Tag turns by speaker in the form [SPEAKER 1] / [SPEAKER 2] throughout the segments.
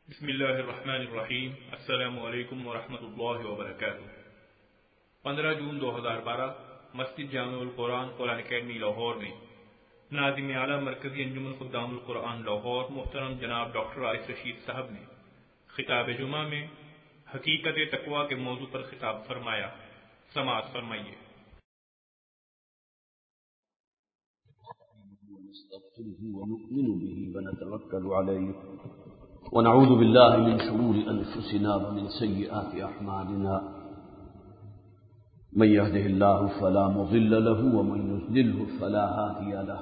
[SPEAKER 1] بسم اللہ الرحمن الرحیم۔ السلام علیکم ورحمۃ اللہ وبرکاتہ۔ 15 جون 2012 مسجد جامع القرآن قرآن اکیڈمی لاہور میں ناظم اعلیٰ مرکزی انجمن خدام القرآن لاہور محترم جناب ڈاکٹر عائز رشید صاحب نے خطاب جمعہ میں حقیقت تقویٰ کے موضوع پر خطاب فرمایا۔ سماعت فرمائیے۔
[SPEAKER 2] ونستغفره ونؤمن به ونتوكل عليه ونعوذ بالله من شرور أنفسنا ومن سيئات أعمالنا من يهده الله فلا مضل له ومن يضلله فلا هادي له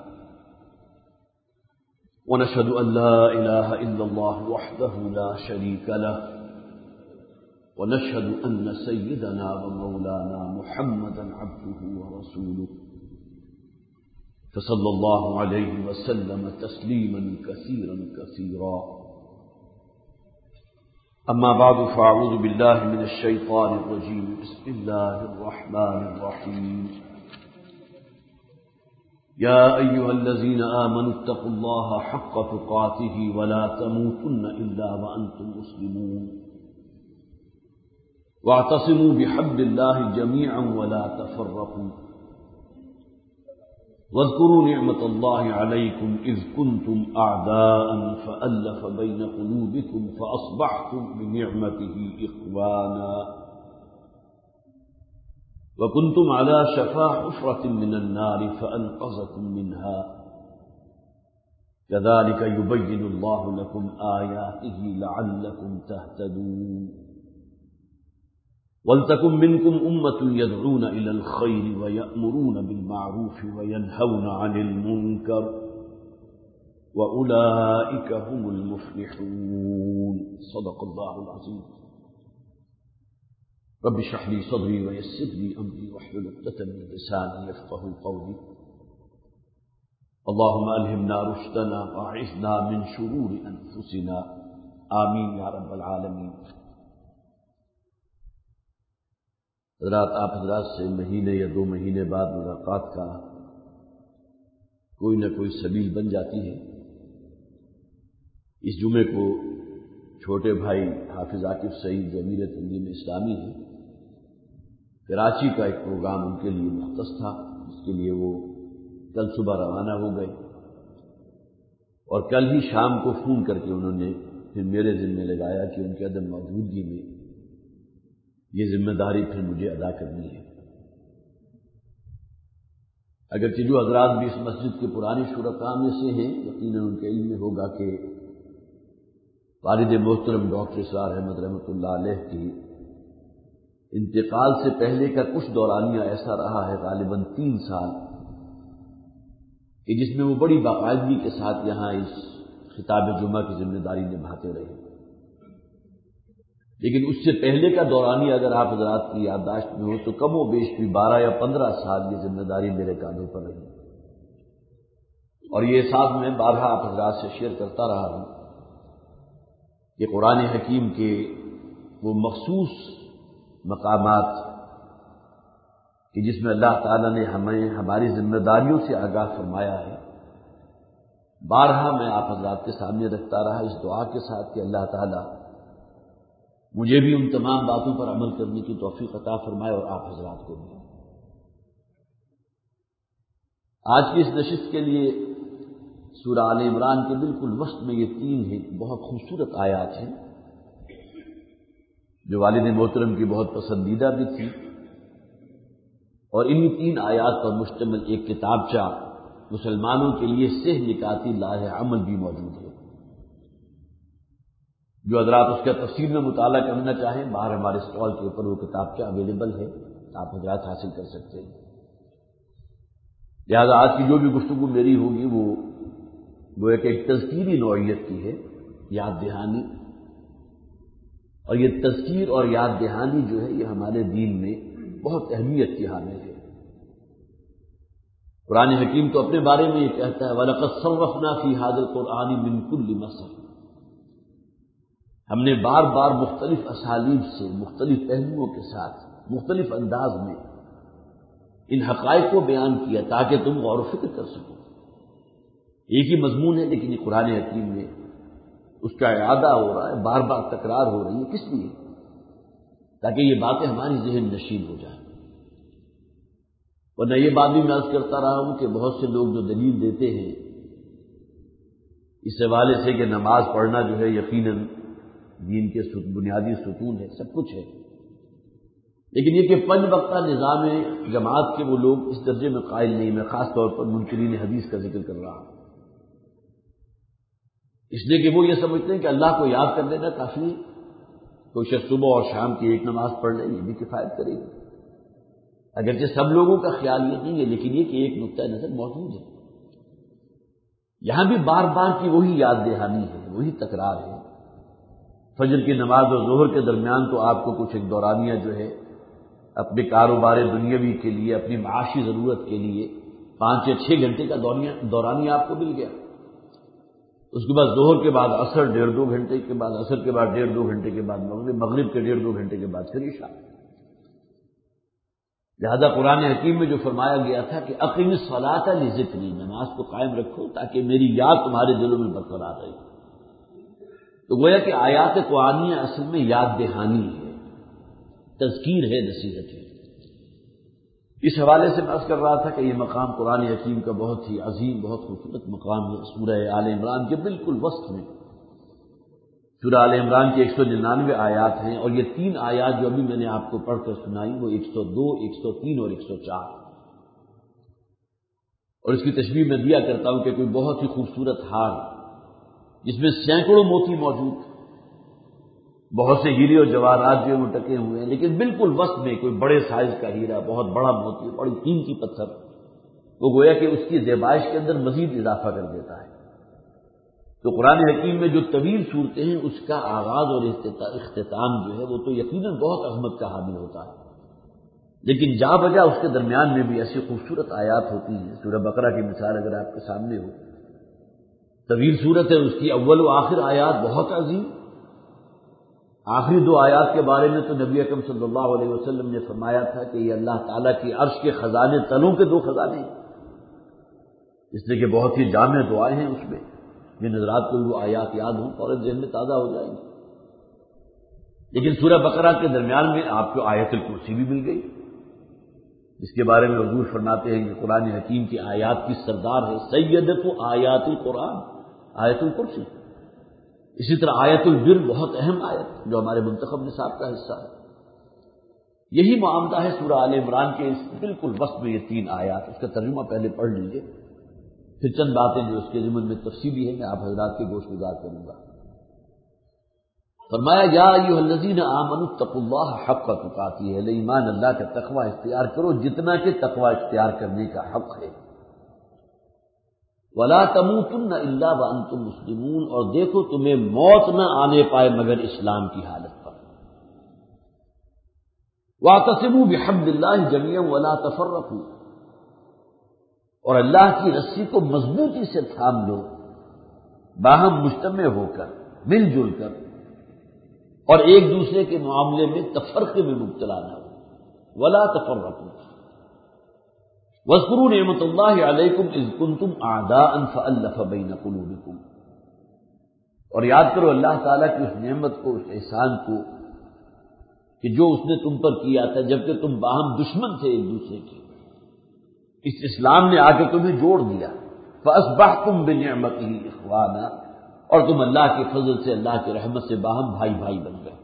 [SPEAKER 2] ونشهد أن لا إله إلا الله وحده لا شريك له ونشهد أن سيدنا ومولانا محمدا عبده ورسوله فصلى الله عليه وسلم تسليما كثيرا كثيرا أما بعد فأعوذ بالله من الشيطان الرجيم بسم الله الرحمن الرحيم يا أيها الذين آمنوا اتقوا الله حق تقاته ولا تموتن إلا وأنتم مسلمون واعتصموا بحبل الله جميعا ولا تفرقوا واذكروا نعمة الله عليكم إذ كنتم أعداء فألف بين قلوبكم فأصبحتم بنعمته إخوانا وكنتم على شفا حفرة من النار فأنقذكم منها كذلك يبين الله لكم آياته لعلكم تهتدون وَلْتَكُنْ مِنْكُمْ أُمَّةٌ يَدْعُونَ إِلَى الْخَيْرِ وَيَأْمُرُونَ بِالْمَعْرُوفِ وَيَنْهَوْنَ عَنِ الْمُنْكَرِ وَأُولَئِكَ هُمُ الْمُفْلِحُونَ صدق الله العظيم رب اشرح لي صدري ويسر لي أمري واحلل عقدة من لساني يفقهوا قولي اللهم ألهمنا رشدنا وأعذنا من شرور أنفسنا آمين يا رب العالمين۔ حضرات، آپ حضرات سے مہینے یا 2 مہینے بعد ملاقات کا کوئی نہ کوئی سبیل بن جاتی ہے۔ اس جمعے کو چھوٹے بھائی حافظ عاقب سعید امیر تنظیم اسلامی ہے، کراچی کا ایک پروگرام ان کے لیے مختص تھا، جس کے لیے وہ کل صبح روانہ ہو گئے اور کل ہی شام کو فون کر کے انہوں نے پھر میرے ذمہ لگایا کہ ان کے عدم موجودگی میں یہ ذمہ داری پھر مجھے ادا کرنی ہے۔ اگرچہ جو حضرات بھی اس مسجد کے پرانے شرکاء میں سے ہیں، یقیناً ان کے علم میں ہوگا کہ والد محترم ڈاکٹر اسرار احمد رحمۃ اللہ علیہ کی انتقال سے پہلے کا کچھ دورانیہ ایسا رہا ہے، غالباً 3 سال، کہ جس میں وہ بڑی باقاعدگی کے ساتھ یہاں اس خطاب جمعہ کی ذمہ داری نبھاتے رہے۔ لیکن اس سے پہلے کا دورانیہ اگر آپ حضرات کی یادداشت میں ہو تو کم و بیش بھی 12 یا 15 سال یہ ذمہ داری میرے کاندھوں پر رہی، اور یہ احساس میں بارہا آپ حضرات سے شیئر کرتا رہا ہوں کہ قرآن حکیم کے وہ مخصوص مقامات کہ جس میں اللہ تعالیٰ نے ہمیں ہماری ذمہ داریوں سے آگاہ فرمایا ہے، بارہا میں آپ حضرات کے سامنے رکھتا رہا اس دعا کے ساتھ کہ اللہ تعالیٰ مجھے بھی ان تمام باتوں پر عمل کرنے کی توفیق عطا فرمائے اور آپ حضرات کو بھی۔ آج کی اس نشست کے لیے سورہ آل عمران کے بالکل وسط میں یہ 3 ہیں بہت خوبصورت آیات ہیں، جو والد محترم کی بہت پسندیدہ بھی تھی، اور انہی 3 آیات پر مشتمل ایک کتابچہ مسلمانوں کے لیے سہ نکاتی لاہ عمل بھی موجود ہے۔ جو حضرات اس کا تفصیل میں مطالعہ کرنا چاہیں، باہر ہمارے اسٹال کے اوپر وہ کتاب کیا اویلیبل ہے، آپ حضرات حاصل کر سکتے ہیں۔ لہذا آج کی جو بھی گفتگو میری ہوگی وہ گویا کہ ایک تذکیری نوعیت کی ہے، یاد دہانی، اور یہ تذکیر اور یاد دہانی جو ہے یہ ہمارے دین میں بہت اہمیت کی حامل ہے۔ قرآن حکیم تو اپنے بارے میں یہ کہتا ہے وَلَقَدْ صَرَّفْنَا فِي هَذَا الْقُرْآنِ مِنْ كُلِّ مَثَلٍ، ہم نے بار بار مختلف اسالیب سے، مختلف پہلوؤں کے ساتھ، مختلف انداز میں ان حقائق کو بیان کیا تاکہ تم غور و فکر کر سکو۔ ایک ہی مضمون ہے، لیکن یہ قرآن حکیم میں اس کا اعادہ ہو رہا ہے، بار بار تکرار ہو رہی ہے، کس لیے؟ تاکہ یہ باتیں ہماری ذہن نشین ہو جائیں۔ ورنہ یہ بات بھی میں عرض کرتا رہا ہوں کہ بہت سے لوگ جو دلیل دیتے ہیں اس حوالے سے کہ نماز پڑھنا جو ہے یقیناً دین کے بنیادی ستون ہے، سب کچھ ہے، لیکن یہ کہ 5 وقتہ نظام جماعت کے وہ لوگ اس درجے میں قائل نہیں۔ میں خاص طور پر منکرین حدیث کا ذکر کر رہا ہوں، اس لیے کہ وہ یہ سمجھتے ہیں کہ اللہ کو یاد کر لینا کافی ہے، کوئی شخص صبح اور شام کی ایک نماز پڑھ لے یہ بھی کفایت کرے گی۔ اگرچہ سب لوگوں کا خیال یہ نہیں ہے، لیکن یہ کہ ایک نقطہ نظر موجود ہے۔ یہاں بھی بار بار کی وہی یاد دہانی ہے، وہی تکرار ہے۔ فجر کی نماز اور ظہر کے درمیان تو آپ کو کچھ ایک دورانیہ جو ہے اپنے کاروبار دنیاوی کے لیے، اپنی معاشی ضرورت کے لیے 5 یا 6 گھنٹے کا دورانیہ آپ کو مل گیا۔ اس کے بعد ظہر کے بعد عصر 1.5-2 گھنٹے کے بعد، عصر کے بعد 1.5-2 گھنٹے کے بعد مغرب کے 1.5-2 گھنٹے کے بعد پھر عشاء۔ لہذا قرآن حکیم میں جو فرمایا گیا تھا کہ اقیم الصلاۃ لذکری، نماز کو قائم رکھو تاکہ میری یاد تمہارے دلوں میں برقرار رہے، تو گویا کہ آیات قرآنیہ اصل میں یاد دہانی ہے، تذکیر ہے، نصیحت ہے۔ اس حوالے سے میں عرض کر رہا تھا کہ یہ مقام قرآن حکیم کا بہت ہی عظیم، بہت خوبصورت مقام ہے، سورہ آل عمران کے بالکل وسط میں۔ سورہ آل عمران کی 199 آیات ہیں، اور یہ 3 آیات جو ابھی میں نے آپ کو پڑھ کر سنائی وہ 102، 103 اور 104، اور اس کی تشبیہ میں دیا کرتا ہوں کہ کوئی بہت ہی خوبصورت ہار جس میں سینکڑوں موتی موجود، بہت سے ہیرے اور جواہرات جو وہ ٹکے ہوئے ہیں، لیکن بالکل وسط میں کوئی بڑے سائز کا ہیرا، بہت بڑا موتی، بڑی قیمتی پتھر، وہ گویا کہ اس کی زیبائش کے اندر مزید اضافہ کر دیتا ہے۔ تو قرآن حکیم میں جو طویل صورتیں ہیں اس کا آغاز اور اختتام جو ہے وہ تو یقیناً بہت عظمت کا حامل ہوتا ہے، لیکن جا بجا اس کے درمیان میں بھی ایسی خوبصورت آیات ہوتی ہیں۔ سورہ بقرہ کی مثال اگر آپ کے سامنے ہو، طویل صورت ہے، اس کی اول و آخر آیات بہت عظیم۔ آخری 2 آیات کے بارے میں تو نبی اکرم صلی اللہ علیہ وسلم نے فرمایا تھا کہ یہ اللہ تعالیٰ کی عرش کے خزانے تلوں کے 2 خزانے ہیں، اس لیے کہ بہت ہی جامع دعائیں ہیں اس میں۔ جن حضرات کو وہ آیات یاد ہوں فوراً ذہن میں تازہ ہو جائیں گے۔ لیکن سورہ بقرہ کے درمیان میں آپ کو آیت الکرسی بھی مل گئی، جس کے بارے میں حضور فرماتے ہیں کہ قرآن حکیم کی آیات کی سردار ہے سیدۃ آیات القرآن، آیت الکرسی۔ اسی طرح آیت البر بہت اہم آیت جو ہمارے منتخب نصاب کا حصہ ہے۔ یہی معاملہ ہے سورہ آل عمران کے اس بالکل وسط میں یہ 3 آیات، اس کا ترجمہ پہلے پڑھ لیجئے، پھر چند باتیں جو اس کے ضمن میں تفصیلی ہیں میں آپ حضرات کے گوش گزار کروں گا۔ فرمایا یا ایھا الذین آمنوا اتقوا اللہ حق تقاتہ، اہل ایمان اللہ کا تقوی اختیار کرو جتنا کہ تقوی اختیار کرنے کا حق ہے۔ ولا تموتن الا وانتم مسلمون، اور دیکھو تمہیں موت نہ آنے پائے مگر اسلام کی حالت پر۔ واعتصموا بحبل اللہ جميعا ولا تفرقوا، اور اللہ کی رسی کو مضبوطی سے تھام لو، باہم مجتمع ہو کر، مل جل کر، اور ایک دوسرے کے معاملے میں تفرقے میں مبتلا نہ ہو۔ ولا تفرقوا واذکروا نعمت اللہ علیکم اذ کنتم اعداء فالف بین قلوبکم، اور یاد کرو اللہ تعالیٰ کی اس نعمت کو، اس احسان کو کہ جو اس نے تم پر کیا تھا جبکہ تم باہم دشمن تھے ایک دوسرے کے، اس اسلام نے آ کے تمہیں جوڑ دیا۔ فاصبحتم بنعمتہ اخوانا، اور تم اللہ کے فضل سے، اللہ کی رحمت سے باہم بھائی بھائی بن گئے۔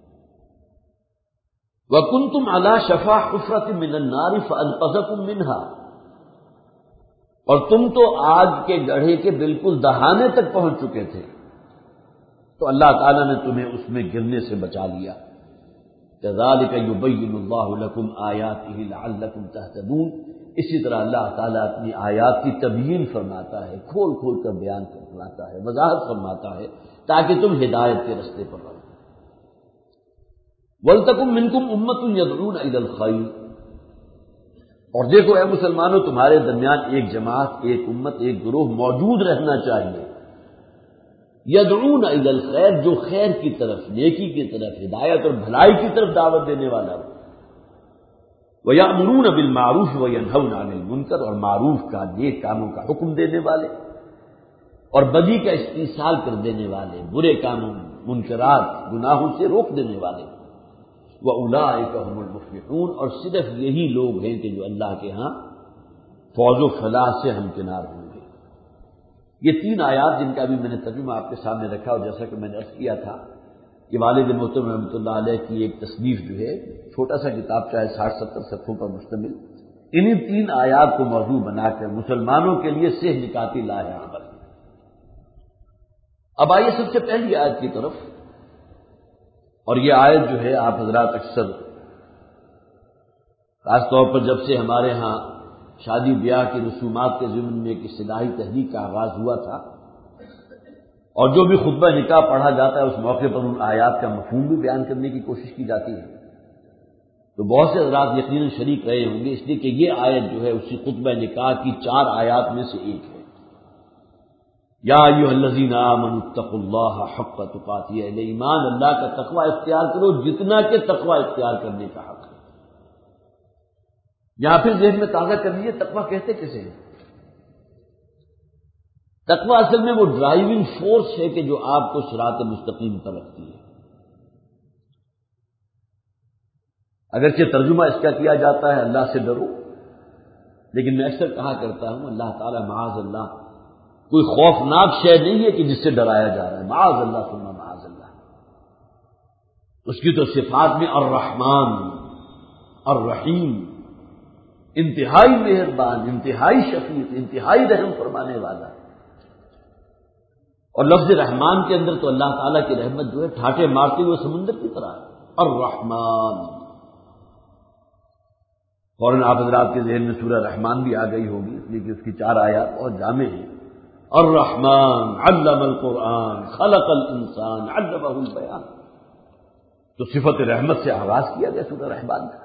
[SPEAKER 2] وکنتم علی شفا حفرۃ من النار فانقذکم منہا، اور تم تو آگ کے گڑھے کے بالکل دہانے تک پہنچ چکے تھے، تو اللہ تعالیٰ نے تمہیں اس میں گرنے سے بچا لیا۔ کذالک یبین اللہ لکم آیاتہ لعلکم تہتدون، اسی طرح اللہ تعالیٰ اپنی آیات کی تبیین فرماتا ہے، کھول کھول کر بیان فرماتا ہے، وضاحت فرماتا ہے تاکہ تم ہدایت کے رستے پر رہو۔ وَلْتَكُن مِّنكُمْ أُمَّةٌ يَدْعُونَ إِلَى الْخَيْرِ، اور دیکھو اے مسلمانوں تمہارے درمیان ایک جماعت، ایک امت، ایک گروہ موجود رہنا چاہیے، یدعون الی الخیر، جو خیر کی طرف، نیکی کی طرف، ہدایت اور بھلائی کی طرف دعوت دینے والا ہو، وَيَأْمُرُونَ بِالْمَعْرُوفِ وَيَنْهَوْنَ عَنِ الْمُنکر، اور معروف کا، نیک کاموں کا حکم دینے والے، اور بدی کا استئصال کر دینے والے، برے کاموں منکرات گناہوں سے روک دینے والے، وَأُولَٰئِکَ هُمُ الْمُفْلِحُونَ، اور صرف یہی لوگ ہیں کہ جو اللہ کے ہاں فوز و فلاح سے ہمکنار ہوں گے۔ یہ 3 آیات جن کا بھی میں نے ترجمہ آپ کے سامنے رکھا، اور جیسا کہ میں نے عرض کیا تھا کہ والد محترم رحمۃ اللہ علیہ کی ایک تصنیف جو ہے، چھوٹا سا کتاب چاہے 60-70 صفحوں پر مشتمل، انہی 3 آیات کو موضوع بنا کر مسلمانوں کے لیے سہ نکاتی لاہ عمل۔ اب آئیے سب سے پہلی آیت کی طرف، اور یہ آیت جو ہے آپ حضرات اکثر خاص طور پر جب سے ہمارے ہاں شادی بیاہ کی رسومات کے ضمن میں ایک اصطلاحی تحریک کا آغاز ہوا تھا، اور جو بھی خطبہ نکاح پڑھا جاتا ہے اس موقع پر ان آیات کا مفہوم بھی بیان کرنے کی کوشش کی جاتی ہے، تو بہت سے حضرات یقیناً شریک رہے ہوں گے، اس لیے کہ یہ آیت جو ہے اسی خطبہ نکاح کی 4 آیات میں سے ایک ہے۔ یا ایھا الذین آمنوا اتقوا اللہ حق تقاتہ، اہل ایمان اللہ کا تقوی اختیار کرو جتنا کہ تقوی اختیار کرنے کا حق ہے۔ یہاں پھر ذہن میں تازہ کر لیجیے تقوی کہتے کسے ہیں؟ تقوی اصل میں وہ ڈرائیونگ فورس ہے کہ جو آپ کو صراط مستقیم پر رکھتی ہے۔ اگرچہ ترجمہ اس کا کیا جاتا ہے اللہ سے ڈرو، لیکن میں اکثر کہا کرتا ہوں اللہ تعالی معاذ اللہ کوئی خوفناک شے نہیں ہے کہ جس سے ڈرایا جا رہا ہے، معاذ اللہ ثم معاذ اللہ۔ اس کی تو صفات میں الرحمن، الرحیم، انتہائی مہربان، انتہائی شفیق، انتہائی رحم فرمانے والا، اور لفظ رحمان کے اندر تو اللہ تعالیٰ کی رحمت جو ہے ٹھاٹے مارتے ہوئے سمندر کی طرح ہے، الرحمن۔ فوراً آپ حضرات کے ذہن میں سورہ رحمان بھی آ گئی ہوگی، اس لیے کہ اس کی 4 آیات بہت جامع ہیں۔ الرحمن علم القرآن خلق الانسان علمہ البیان، تو صفت رحمت سے آغاز کیا گیا سورہ رحمان کا،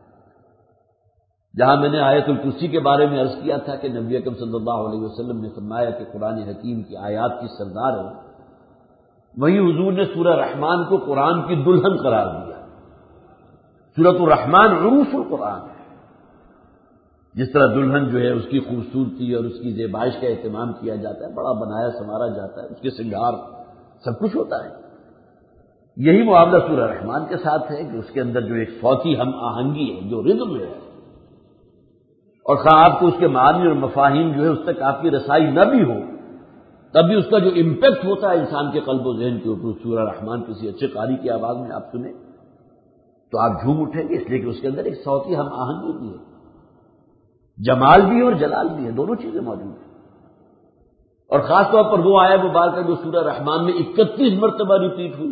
[SPEAKER 2] جہاں میں نے آیت الکرسی کے بارے میں عرض کیا تھا کہ نبی اکرم صلی اللہ علیہ وسلم نے فرمایا کہ قرآن حکیم کی آیات کی سردار ہے، وہیں حضور نے سورہ رحمان کو قرآن کی دلہن قرار دیا۔ سورۃ الرحمان عروس القرآن ہے، جس طرح دلہن جو ہے اس کی خوبصورتی اور اس کی زیبائش کا اہتمام کیا جاتا ہے، بڑا بنایا سنوارا جاتا ہے، اس کے سنگار سب کچھ ہوتا ہے، یہی معاملہ سورہ رحمان کے ساتھ ہے کہ اس کے اندر جو ایک صوتی ہم آہنگی ہے، جو رذم ہے، اور خواہ آپ کو اس کے معنی اور مفاہیم جو ہے اس تک آپ کی رسائی نہ بھی ہو، تب بھی اس کا جو امپیکٹ ہوتا ہے انسان کے قلب و ذہن کے اوپر، سورہ رحمان کسی اچھے قاری کی آواز میں آپ سنیں تو آپ جھوم اٹھیں گے، اس لیے کہ اس کے اندر ایک صوتی ہم آہنگی بھی ہے، جمال بھی اور جلال بھی ہے، دونوں چیزیں موجود ہیں۔ اور خاص طور پر وہ آیت مبارکہ جو سورہ رحمان میں 31 مرتبہ ریپیٹ ہوئی،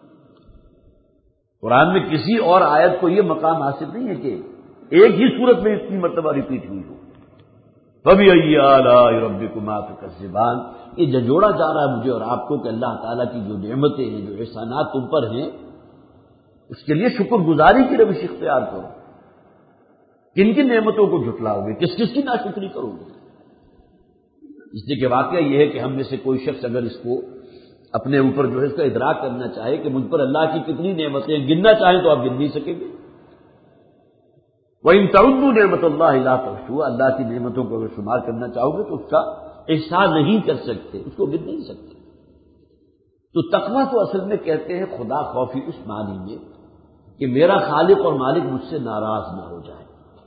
[SPEAKER 2] قرآن میں کسی اور آیت کو یہ مقام حاصل نہیں ہے کہ ایک ہی صورت میں اتنی مرتبہ ریپیٹ ہوئی ہو۔ فَبِأَيِّ آلَاءِ رَبِّكُمَا تُكَذِّبَانِ، یہ جھنجھوڑا جا رہا ہے مجھے اور آپ کو کہ اللہ تعالیٰ کی جو نعمتیں ہیں، جو احسانات تم پر ہیں، اس کے لیے شکر گزاری کی روش اختیار کرو۔ کن کن نعمتوں کو جھٹلاؤ گے، کس کس کی ناشکری کرو گے؟ اس لیے کہ واقعہ یہ ہے کہ ہم میں سے کوئی شخص اگر اس کو اپنے اوپر جو ہے اس کا ادراک کرنا چاہے کہ مجھ پر اللہ کی کتنی نعمتیں گننا چاہیں تو آپ گن نہیں سکیں گے۔ وَإِن تَعُدُّوا نِعْمَتَ اللَّهِ لَا تُحْصُوهَا، اللہ کی نعمتوں کو اگر شمار کرنا چاہو گے تو اس کا احسان نہیں کر سکتے، اس کو گن نہیں سکتے۔ تو تقویٰ تو اصل میں کہتے ہیں خدا خوفی اس معنی میں کہ میرا خالق اور مالک مجھ سے ناراض نہ ہو جائے،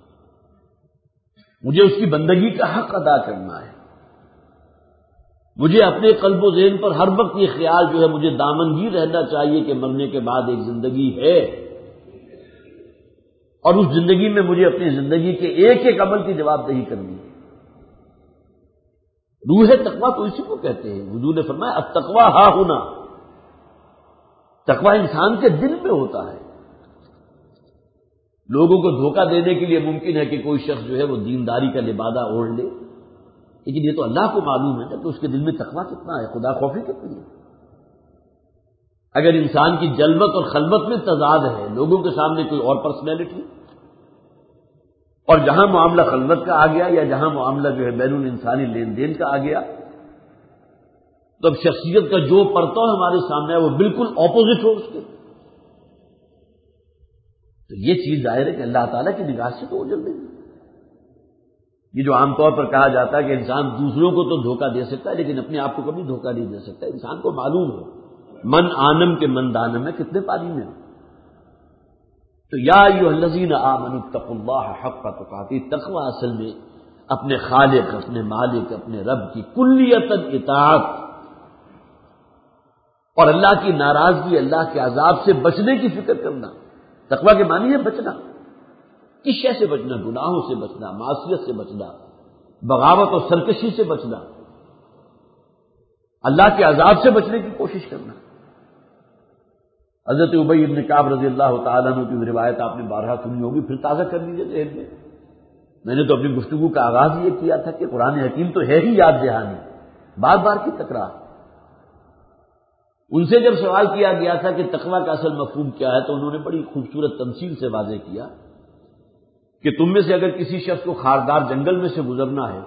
[SPEAKER 2] مجھے اس کی بندگی کا حق ادا کرنا ہے، مجھے اپنے قلب و ذہن پر ہر وقت یہ خیال جو ہے مجھے دامنگیر رہنا چاہیے کہ مرنے کے بعد ایک زندگی ہے، اور اس زندگی میں مجھے اپنی زندگی کے ایک ایک عمل کی جواب دہی کرنی ہے۔ روح تقویٰ تو اسی کو کہتے ہیں، حضور نے فرمایا التقویٰ ہا ہونا، تقویٰ انسان کے دل میں ہوتا ہے۔ لوگوں کو دھوکہ دینے کے لیے ممکن ہے کہ کوئی شخص جو ہے وہ دینداری کا لبادہ اوڑھ لے، لیکن یہ تو اللہ کو معلوم ہے نا کہ اس کے دل میں تقویٰ کتنا ہے، خدا خوفی کتنی ہے۔ اگر انسان کی جلوت اور خلوت میں تضاد ہے، لوگوں کے سامنے کوئی اور پرسنالٹی، اور جہاں معاملہ خلوت کا آ گیا یا جہاں معاملہ جو ہے بین الانسانی لین دین کا آ گیا، تو اب شخصیت کا جو پرتو ہمارے سامنے ہے وہ بالکل اپوزٹ ہو اس کے، تو یہ چیز ظاہر ہے کہ اللہ تعالیٰ کی نگاہ سے تو اوجھل نہیں۔ یہ جو عام طور پر کہا جاتا ہے کہ انسان دوسروں کو تو دھوکہ دے سکتا ہے لیکن اپنے آپ کو کبھی دھوکہ نہیں دے سکتا. انسان کو معلوم ہے من آنم کے من دانم ہے کتنے پانی میں. تو یا ایھا الذین آمنوا اتقوا اللہ حق تقاته، تقوی اصل میں اپنے خالق، اپنے مالک، اپنے رب کی کلیتاً اطاعت اور اللہ کی ناراضگی، اللہ کے عذاب سے بچنے کی فکر کرنا. تقوی کے معنی ہے بچنا. کس شے سے بچنا؟ گناہوں سے بچنا، معصیت سے بچنا، بغاوت اور سرکشی سے بچنا، اللہ کے عذاب سے بچنے کی کوشش کرنا. حضرت ابی بن کعب رضی اللہ تعالیٰ عنہ کی روایت آپ نے بارہا سنی ہوگی، پھر تازہ کر لیجیے ذہن میں. میں نے تو اپنی گفتگو کا آغاز یہ کیا تھا کہ قرآن حکیم تو ہے ہی یاد دہانی، بار بار کی تکرار. ان سے جب سوال کیا گیا تھا کہ تقوی کا اصل مفہوم کیا ہے تو انہوں نے بڑی خوبصورت تمثیل سے واضح کیا کہ تم میں سے اگر کسی شخص کو خاردار جنگل میں سے گزرنا ہے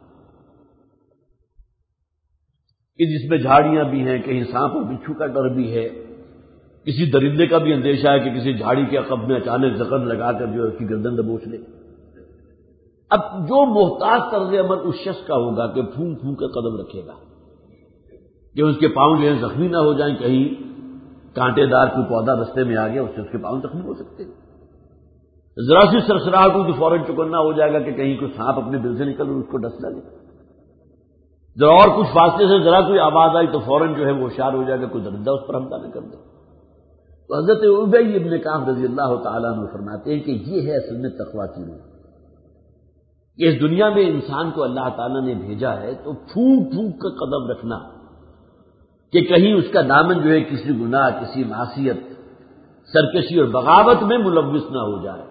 [SPEAKER 2] کہ جس میں جھاڑیاں بھی ہیں، کہیں سانپ اور بچھو کا ڈر بھی ہے، کسی درندے کا بھی اندیشہ ہے کہ کسی جھاڑی کے عقب میں اچانک زخم لگا کر جو ہے اس کی گردن دبوچ لے. اب جو محتاط طرز عمل اس شخص کا ہوگا کہ پھونک پھونک کر قدم رکھے گا کہ اس کے پاؤں جو ہے زخمی نہ ہو جائیں، کہیں کانٹے دار کوئی پودا رستے میں آ گیا اس سے اس کے پاؤں زخمی ہو سکتے ہیں. ذرا سی سرسراہٹ ہوئی تو فوراً چکنا ہو جائے گا کہ کہیں کوئی سانپ اپنے دل سے نکل اور اس کو ڈس نہ لے. ذرا اور کچھ فاصلے سے ذرا کوئی آواز آئی تو فوراً جو ہے وہ ہوشیار ہو جائے گا کوئی درندہ اس پر حملہ نہ کر دے. تو حضرت ابی بن کعب رضی اللہ تعالیٰ عنہ فرماتے ہیں کہ یہ ہے اصل میں تقویٰ کی روح کہ اس دنیا میں انسان کو اللہ تعالیٰ نے بھیجا ہے تو پھونک پھونک کر قدم رکھنا کہ کہیں اس کا دامن جو ہے کسی گناہ، کسی معصیت، سرکشی اور بغاوت میں ملوث نہ ہو جائے.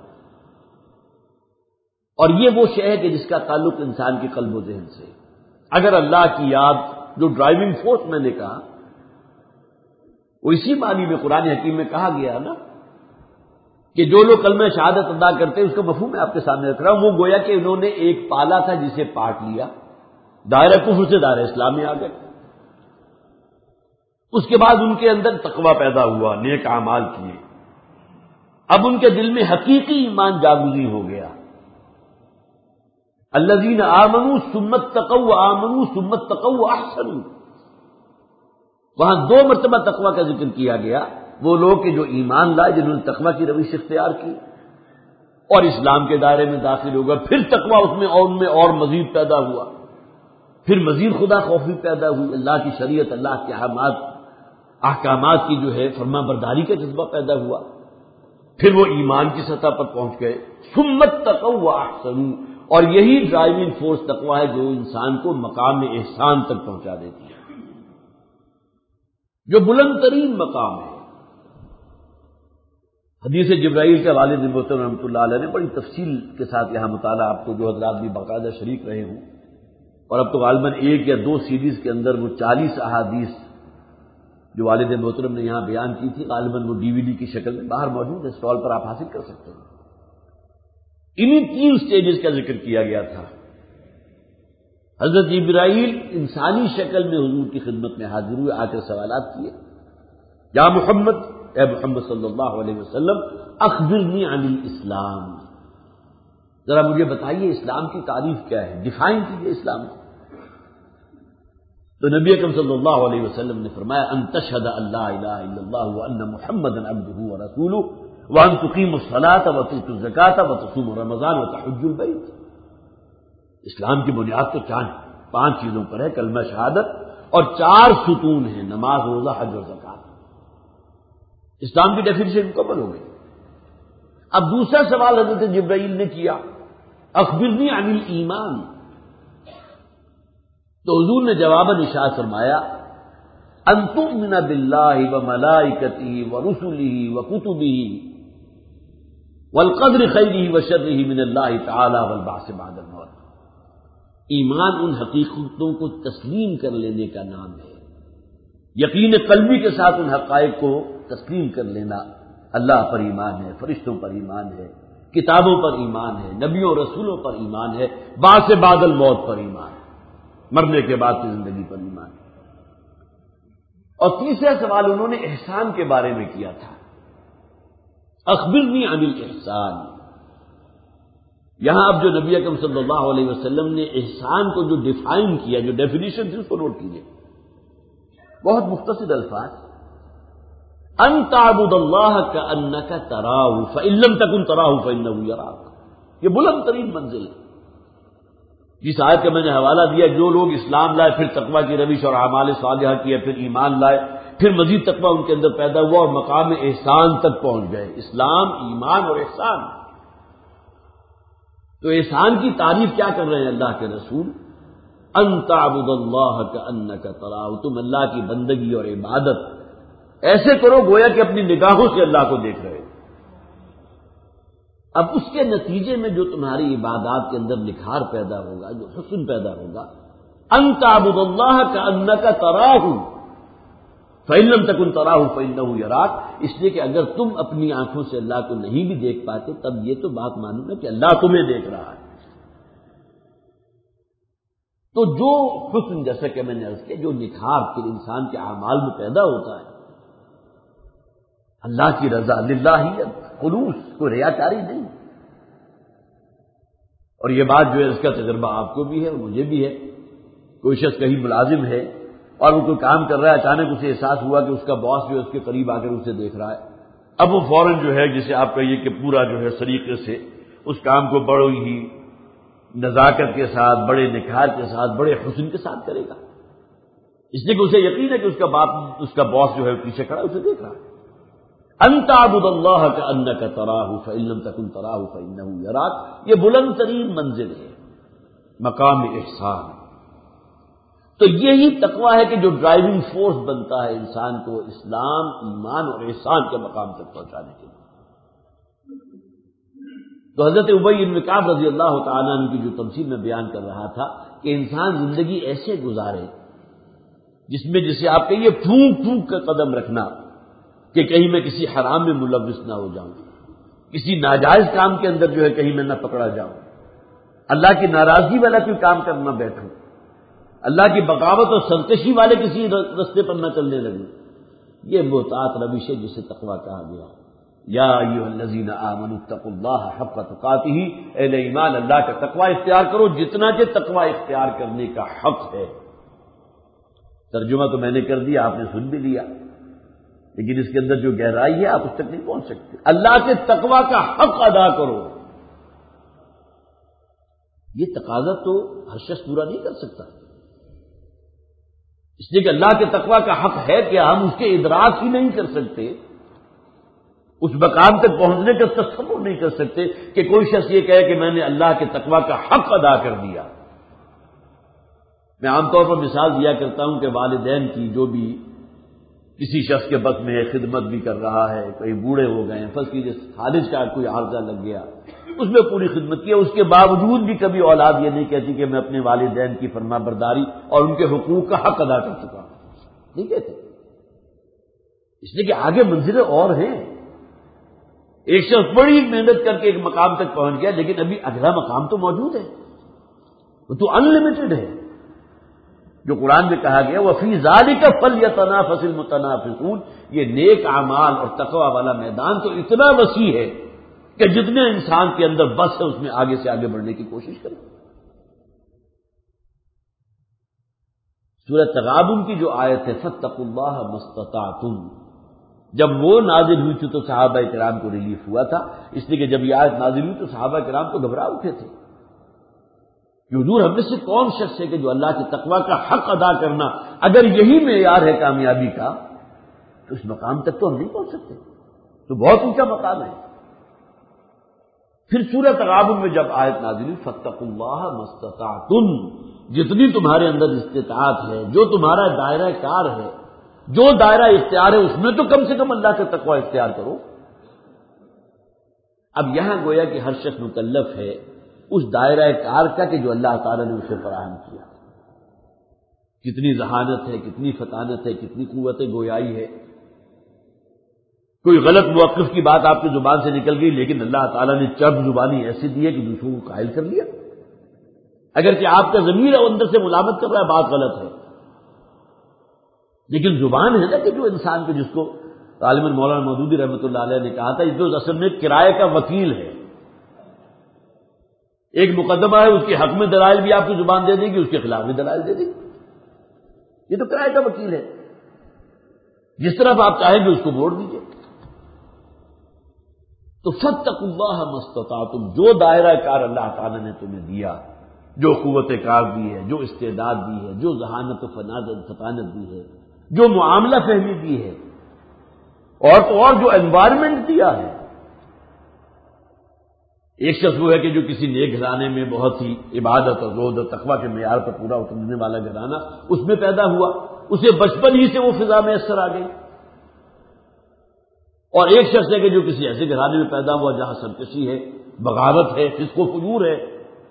[SPEAKER 2] اور یہ وہ شے ہے کہ جس کا تعلق انسان کے قلب و ذہن سے. اگر اللہ کی یاد جو ڈرائیونگ فورس میں نے کہا وہ اسی معنی میں قرآن حکیم میں کہا گیا نا کہ جو لوگ کلمہ شہادت ادا کرتے ہیں اس کا مفہوم میں آپ کے سامنے رکھ رہا ہوں. وہ گویا کہ انہوں نے ایک پالا تھا جسے پاٹ لیا، دائرہ کفر سے دائرہ اسلام میں آ گئے. اس کے بعد ان کے اندر تقویٰ پیدا ہوا، نیک اعمال کیے. اب ان کے دل میں حقیقی ایمان جاگزی ہو گیا. الذین آمنوا ثم اتقوا آمنوا ثم اتقوا احسنوا. وہاں دو مرتبہ تقویٰ کا ذکر کیا گیا. وہ لوگ کہ جو ایمان لائے، جنہوں نے تقویٰ کی روش اختیار کی اور اسلام کے دائرے میں داخل ہو گئے، پھر تقویٰ اس میں اور ان میں اور مزید پیدا ہوا، پھر مزید خدا خوفی پیدا ہوئی، اللہ کی شریعت، اللہ کے احکامات کی جو ہے فرما برداری کا جذبہ پیدا ہوا، پھر وہ ایمان کی سطح پر پہنچ گئے. ثم اتقوا واحسنوا. اور یہی ڈرائیونگ فورس تقویٰ ہے جو انسان کو مقام احسان تک پہنچا دیتی ہے، جو بلند ترین مقام ہے. حدیث جبرائیل کے والد محترم رحمۃ اللہ علیہ نے بڑی تفصیل کے ساتھ یہاں مطالعہ آپ کو جو حضرات بھی باقاعدہ شریک رہے ہوں، اور اب تو غالباً ایک یا دو سیریز کے اندر وہ 40 احادیث جو والد محترم نے یہاں بیان کی تھی غالباً وہ DVD کی شکل میں باہر موجود ہے، اسٹال پر آپ حاصل کر سکتے ہیں. انہی 3 سٹیجز کا ذکر کیا گیا تھا. حضرت جبرائیل انسانی شکل میں حضور کی خدمت میں حاضر ہوئے، آ کر سوالات کیے. یا محمد، اے محمد صلی اللہ علیہ وسلم، اخبرنی عن الاسلام. ذرا مجھے بتائیے اسلام کی تعریف کیا ہے، ڈیفائن کیجیے اسلام کو. تو نبی اکرم صلی اللہ علیہ وسلم نے فرمایا ان تشہد ان لا الہ الا اللہ وان محمدا عبدہ ورسولہ وان تقیم الصلاۃ وتؤتی الزکاۃ وتصوم رمضان وتحج البیت. اسلام کی بنیاد تو 5 چیزوں پر ہے، کلمہ شہادت، اور 4 ستون ہیں، نماز، روزہ، حج اور زکات. اسلام کی ڈیفینیشن مکمل ہو گئی. اب دوسرا سوال حضرت جبرائیل نے کیا، اخبرنی عن الایمان. تو حضور نے جواباً ارشاد فرمایا ان تؤمن باللہ وملائکتہ ورسلہ وکتبہ والقدر خیرہ وشرہ من اللہ تعالی والبعث بعد الموت. ایمان ان حقیقتوں کو تسلیم کر لینے کا نام ہے، یقین قلبی کے ساتھ ان حقائق کو تسلیم کر لینا. اللہ پر ایمان ہے، فرشتوں پر ایمان ہے، کتابوں پر ایمان ہے، نبیوں رسولوں پر ایمان ہے، بعث بعد الموت پر ایمان ہے، مرنے کے بعد کی زندگی پر ایمان ہے. اور تیسرا سوال انہوں نے احسان کے بارے میں کیا تھا، اخبرنی عن الاحسان. یہاں اب جو نبی اکرم صلی اللہ علیہ وسلم نے احسان کو جو ڈیفائن کیا، جو ڈیفینیشن تھی، اس کو نوٹ کیجیے، بہت مختصر الفاظ، ان تعبد اللہ کأنک تراہ فإن لم تکن تراہ فإنہ یراک، یہ بلند ترین منزل ہے۔ جس آیت کا میں نے حوالہ دیا، جو لوگ اسلام لائے، پھر تقویٰ کی روش اور اعمال صالحہ کیا، پھر ایمان لائے، پھر مزید تقویٰ ان کے اندر پیدا ہوا اور مقام احسان تک پہنچ گئے، اسلام، ایمان اور احسان۔ تو احسان کی تعریف کیا کر رہے ہیں اللہ کے رسول؟ ان تعبد اللہ کأنک تراہ، تم اللہ کی بندگی اور عبادت ایسے کرو گویا کہ اپنی نگاہوں سے اللہ کو دیکھ رہے ہو۔ اب اس کے نتیجے میں جو تمہاری عبادات کے اندر نکھار پیدا ہوگا، جو حسن پیدا ہوگا، ان تعبد اللہ کأنک تراہ فإن لم تکن تراہ فإنہ یراک، اس لیے کہ اگر تم اپنی آنکھوں سے اللہ کو نہیں بھی دیکھ پاتے، تب یہ تو بات معلوم ہے کہ اللہ تمہیں دیکھ رہا ہے۔ تو جو حسن، جیسا کہ میں نے عرض کیا، جو نکھار پھر انسان کے اعمال میں پیدا ہوتا ہے، اللہ کی رضا، للہیت، خلوص، کوئی ریاکاری نہیں۔ اور یہ بات جو ہے، اس کا تجربہ آپ کو بھی ہے اور مجھے بھی ہے۔ کوئی شخص کہیں ملازم ہے اور وہ کوئی کام کر رہا ہے، اچانک اسے احساس ہوا کہ اس کا باس جو ہے اس کے قریب آ کر اسے دیکھ رہا ہے۔ اب وہ فوراً جو ہے، جسے آپ کہیے کہ پورا جو ہے سلیقے سے اس کام کو بڑی ہی نزاکت کے ساتھ، بڑے نکھار کے ساتھ، بڑے حسن کے ساتھ کرے گا، اس لیے کہ اسے یقین ہے کہ اس کا باس جو ہے پیچھے کھڑا اسے دیکھ رہا ہے۔ ان تعبد اللہ کأنک تراہ فإن لم تکن تراہ فإنہ یراک، یہ بلند ترین منزل ہے، مقام احسان۔ تو یہی تقویٰ ہے کہ جو ڈرائیونگ فورس بنتا ہے انسان کو اسلام، ایمان اور احسان کے مقام تک پہنچانے کے لیے۔ تو حضرت ابی بن کعب رضی اللہ تعالیٰ عنہ کی جو تمثیل میں بیان کر رہا تھا کہ انسان زندگی ایسے گزارے جس میں، جسے آپ کہیے، پھونک پھونک کا قدم رکھنا کہ کہیں میں کسی حرام میں ملوث نہ ہو جاؤں، کسی ناجائز کام کے اندر جو ہے کہیں میں نہ پکڑا جاؤں، اللہ کی ناراضگی والا کوئی کام کرنا بیٹھوں، اللہ کی بغاوت اور سرکشی والے کسی رستے پر نہ چلنے لگوں۔ یہ محتاط روش ہے جسے تقویٰ کہا گیا۔ یا ایھا الذین آمنوا اتقوا اللہ حق تقاتہ، اہل ایمان، اللہ کا تقویٰ اختیار کرو جتنا کہ تقویٰ اختیار کرنے کا حق ہے۔ ترجمہ تو میں نے کر دیا، آپ نے سن بھی لیا، لیکن اس کے اندر جو گہرائی ہے آپ اس تک نہیں پہنچ سکتے۔ اللہ کے تقویٰ کا حق ادا کرو، یہ تقاضا تو ہر شخص پورا نہیں کر سکتا، اس لیے کہ اللہ کے تقویٰ کا حق ہے کہ ہم اس کے ادراک ہی نہیں کر سکتے، اس مقام تک پہنچنے کا تصور نہیں کر سکتے کہ کوئی شخص یہ کہے کہ میں نے اللہ کے تقویٰ کا حق ادا کر دیا۔ میں عام طور پر مثال دیا کرتا ہوں کہ والدین کی، جو بھی کسی شخص کے بس میں ہے، خدمت بھی کر رہا ہے، کئی بوڑھے ہو گئے ہیں، فرض کیجیے خارج کا کوئی عارضہ لگ گیا، اس میں پوری خدمت کی، اس کے باوجود بھی کبھی اولاد یہ نہیں کہتی کہ میں اپنے والدین کی فرما برداری اور ان کے حقوق کا حق ادا کر چکا ہوں، نہیں کہتے، اس لیے کہ آگے منزلیں اور ہیں۔ ایک شخص بڑی محنت کر کے ایک مقام تک پہنچ گیا، لیکن ابھی اگلا مقام تو موجود ہے، وہ تو ان لمیٹڈ ہے، جو قرآن میں کہا گیا وَفِي ذَلِكَ فَلْيَتَنَافَسِ الْمُتَنَافِسُونَ، یہ نیک اعمال اور تقویٰ والا میدان تو اتنا وسیع ہے کہ جتنے انسان کے اندر بس ہے اس میں آگے سے آگے بڑھنے کی کوشش کریں۔ سورہ تغابن کی جو آیت ہے فَاتَّقُوا اللَّهَ مَا اسْتَطَعْتُمْ، جب وہ نازل ہوئی تھی تو صحابہ کرام کو ریلیف ہوا تھا، اس لیے کہ جب یہ آیت نازل ہوئی تو صحابہ کرام تو گھبرا اٹھے تھے کہ حضور ہم میں سے کون شخص ہے کہ جو اللہ کی تقویٰ کا حق ادا کرنا، اگر یہی معیار ہے کامیابی کا تو اس مقام تک تو ہم نہیں پہنچ سکتے، تو بہت اونچا مقام ہے۔ پھر سورہ تغابن میں جب آیت نازل ہوئی فَاتَّقُوا اللَّهَ مَا اسْتَطَعْتُمْ، جتنی تمہارے اندر استطاعت ہے، جو تمہارا دائرہ کار ہے، جو دائرہ اختیار ہے، اس میں تو کم سے کم اللہ کا تقویٰ اختیار کرو۔ اب یہاں گویا کہ ہر شخص مکلف ہے اس دائرہ کار کا کہ جو اللہ تعالیٰ نے اسے فراہم کیا، کتنی ذہانت ہے، کتنی فطانت ہے، کتنی قوت گویائی ہے۔ کوئی غلط موقف کی بات آپ کی زبان سے نکل گئی، لیکن اللہ تعالیٰ نے چرب زبانی ایسی دی ہے کہ دوسروں کو قائل کر لیا، اگر کہ آپ کا ضمیر اندر سے ملامت کر رہا ہے بات غلط ہے، لیکن زبان ہے نا کہ جو انسان کو، جس کو غالباً مولانا مودودی رحمۃ اللہ علیہ نے کہا تھا، یہ تو اصل میں کرائے کا وکیل ہے، ایک مقدمہ ہے، اس کے حق میں دلائل بھی آپ کی زبان دے دے گی، اس کے خلاف بھی دلائل دے دے گی. یہ تو کرائے کا وکیل ہے، جس طرف آپ چاہیں گے اس کو موڑ دیجیے. تو فاتقوا اللہ ما استطعتم، جو دائرہ کار اللہ تعالیٰ نے تمہیں دیا، جو قوت کار دی ہے، جو استعداد دی ہے، جو ذہانت و فطانت دی ہے، جو معاملہ فہمی دی ہے، اور تو اور جو انوائرمنٹ دیا ہے. ایک شخص وہ ہے کہ جو کسی نیک گھرانے میں بہت ہی عبادت اور زہد اور تقویٰ کے معیار پر پورا اترنے والا گھرانہ اس میں پیدا ہوا، اسے بچپن ہی سے وہ فضا میسر آ گئی. اور ایک شخص ہے کہ جو کسی ایسے گھرانے میں پیدا ہوا جہاں سرکشی ہے، بغاوت ہے، فسق و فجور ہے،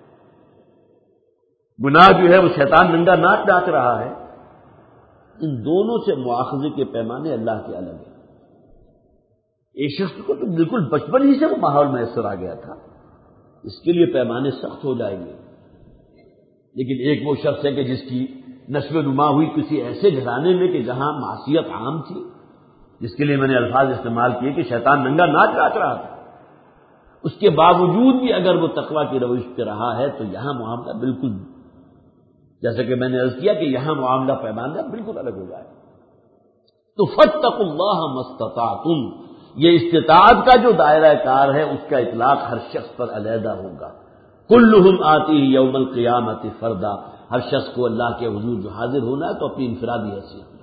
[SPEAKER 2] گناہ جو ہے وہ شیطان ننگا ناچ ڈاک رہا ہے. ان دونوں سے مواخذے کے پیمانے اللہ کے الگ ہیں. ایک شخص کو تو بالکل بچپن ہی سے وہ ماحول میسر آ گیا تھا، اس کے لیے پیمانے سخت ہو جائیں گے. لیکن ایک وہ شخص ہے کہ جس کی نشو و نما ہوئی کسی ایسے گھرانے میں کہ جہاں معصیت عام تھی، جس کے لیے میں نے الفاظ استعمال کیے کہ شیطان ننگا ناچ ناچ رہا تھا، اس کے باوجود بھی اگر وہ تقویٰ کی روش پہ رہا ہے تو یہاں معاملہ بالکل، جیسا کہ میں نے عرض کیا کہ یہاں معاملہ پیمانہ بالکل الگ ہو جائے. تو فاتقوا اللہ ما استطعتم، یہ استطاعت کا جو دائرہ کار ہے اس کا اطلاق ہر شخص پر علیحدہ ہوگا. کلہم آتیہ یوم القیامۃ فردا، ہر شخص کو اللہ کے حضور جو حاضر ہونا ہے تو اپنی انفرادی حیثیت میں.